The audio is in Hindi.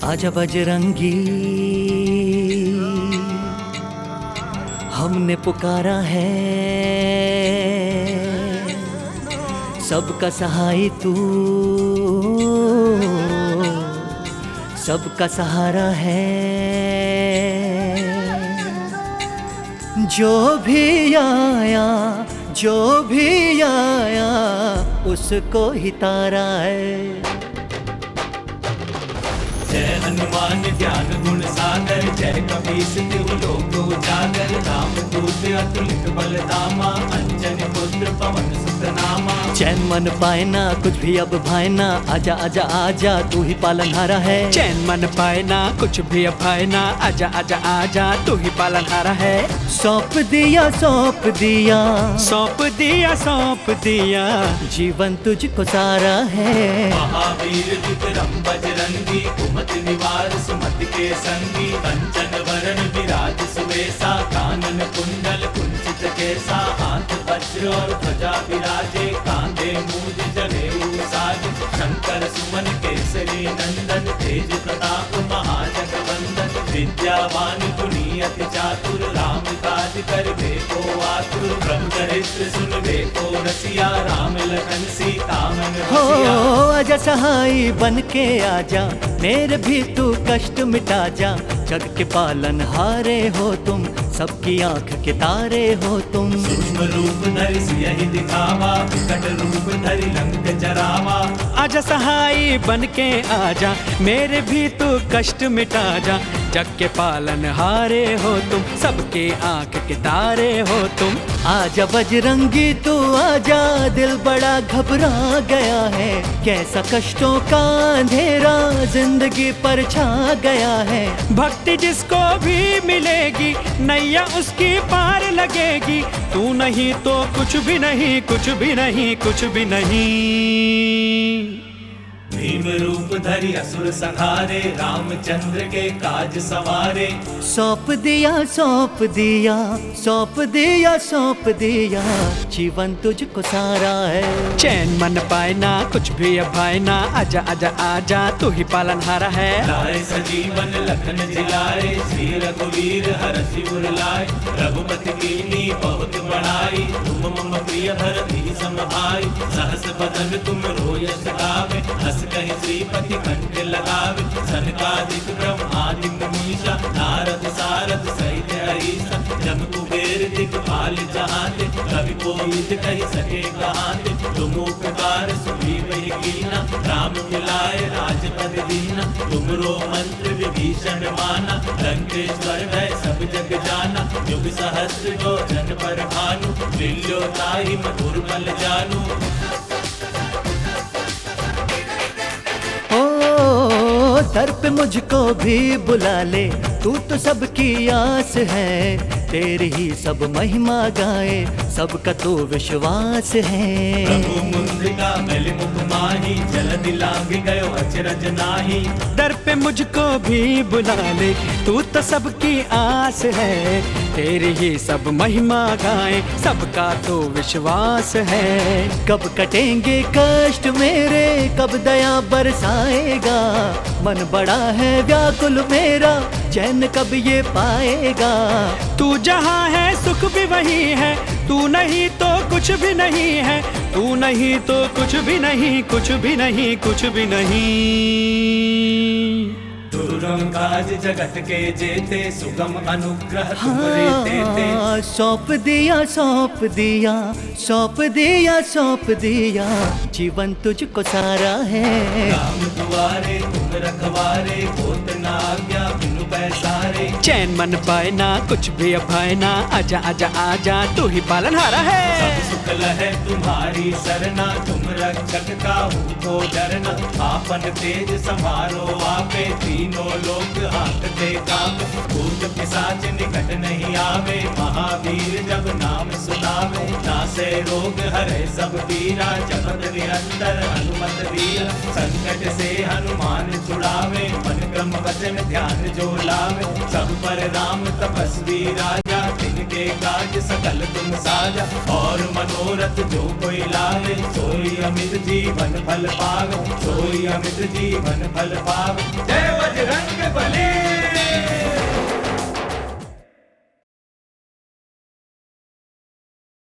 आजा बजरंगी, हमने पुकारा है, सबका सहाय तू, सबका सहारा है। जो भी आया, जो भी आया, उसको ही तारा है। जय हनुमान ज्ञान गुण सागर, जय कपीस तिहु लोक उजागर। राम दूत अतुलित बल धामा, अंजनी पुत्र पवन सुत नामा। चैन मन पाए ना कुछ भी अब भाए ना, आजा आजा आजा तू ही पालनहारा है। चैन मन पाए ना कुछ भी अब भाए ना, आजा आजा आजा तू ही पालनहारा है। सौंप दिया सौंप दिया, सौंप दिया सौंप दिया, जीवन तुझको सारा है। महावीर विक्रम बजरंगी, कुमति निवार सुमति के संगी। कंचन वरण विराज सुवेशा, कानन कुंडल कुंचित केसा। हाथ वज्र और ध्वजा विराजे, कांधे मूज जनेऊ साजे। शंकर सुमन केसरी नंदन, तेज प्रताप महाजगवंदन। विद्यावान गुणी अति चातुर, राम काज करबे को आतुर। प्रभु चरित्र सुनबे को रसिया, राम लखन सीता मन हो बसिया। आजा सहाय बन के आजा, मेरे भी तू कष्ट मिटा जा। जग के पालन हारे हो तुम, सबकी आंख के तारे हो तुम। सूक्ष्म रूप धरि सियहि दिखावा, विकट रूप धरि लंक जरावा। आजा सहाय बन के आजा, मेरे भी तू कष्ट मिटा जा। जग के पालन हारे हो तुम, सबके आंख के तारे हो तुम। आजा बजरंगी तू आजा, दिल बड़ा घबरा गया है। कैसा कष्टों का अंधेरा जिंदगी पर छा गया है। भक्ति जिसको भी मिलेगी, नैया उसकी पार लगेगी। तू नहीं तो कुछ भी नहीं, कुछ भी नहीं, कुछ भी नहीं। भीम रूप धरि असुर संहारे, रामचंद्र के काज सवारे। सौंप दिया सौंप दिया, सौंप दिया सौंप दिया, जीवन तुझको सारा है। चैन मन पाए ना कुछ भी अब भाए ना, आजा आजा आजा तू ही पालनहारा है। लाए सजीवन लखन जिलाए, श्री रघुवीर हरषि उर लाए। रघुपति कीन्ही बहुत बड़ाई, तुम मम प्रिय भरत सम भाई। सहस बदन तुम रोयस गावे, हस कहि श्रीपति कंठ लगावे। सनकादिक ब्रह्मादि मुनीसा, नारद सारद सहित अहीसा। जम कुबेर दिखपाल जहाते, कवि कोविद कहि सके कहाते। तुम उपकार सुग्रीव कीना, राम मिलाए राजपद दीना। तुमरो मंत्र विभीषण माना, लंकेश्वर भय सब जग जाना। युग सहस्र जो जन पर भानु, लील्यो ताहि मधुर बल जानू। दर पे मुझको भी बुला ले, तू तो सबकी आस है। तेरी ही सब महिमा गाए, सबका तो विश्वास है। प्रभु मुद्रिका मेलि मुख माही, जलधि लांघ गयो अचरज नाही। दर पे मुझको भी बुला ले, तू तो सबकी आस है। तेरी ही सब महिमा गाए, सबका तो विश्वास है। कब कटेंगे कष्ट मेरे, कब दया बरसाएगा। मन बड़ा है व्याकुल मेरा, चैन कब ये पाएगा। तू जहाँ है सुख भी वही है, तू नहीं तो कुछ भी नहीं है। तू नहीं तो कुछ भी नहीं, कुछ भी नहीं, कुछ भी नहीं। दुर्गम काज जगत के जेते, सुगम अनुग्रह तुमरे तेते। सौंप दिया सौंप दिया, सौंप दिया सौंप दिया, जीवन तुझको सारा है। राम दुआरे तुम रखवारे, होत न आज्ञा बिनु पैसारे। चैन मन पाए ना कुछ भी अब भाए ना, आजा आजा आजा तू ही पालनहारा है। सब सुख लहै तुम्हारी सरना, तुम रक्षक काहू को डरना। आपन तेज समारो आपे, तीनों लोक हांकते कांपे। भूत पिशाच निकट नहीं आवे, महावीर जब नाम सुनावे। नासे रोग हरे सब पीरा, जपत निरंतर हनुमत वीरा। संकट से हनुमान छुड़ावे, मन क्रम वचन ध्यान जो लावे। सब पर राम तपस्वी राजा, तिनके काज सकल तुम साजा। और मनोरथ जो कोई लावे, सोई अमित जीवन फल पावे। सोई अमित जीवन फल पावे। जय बजरंग बली।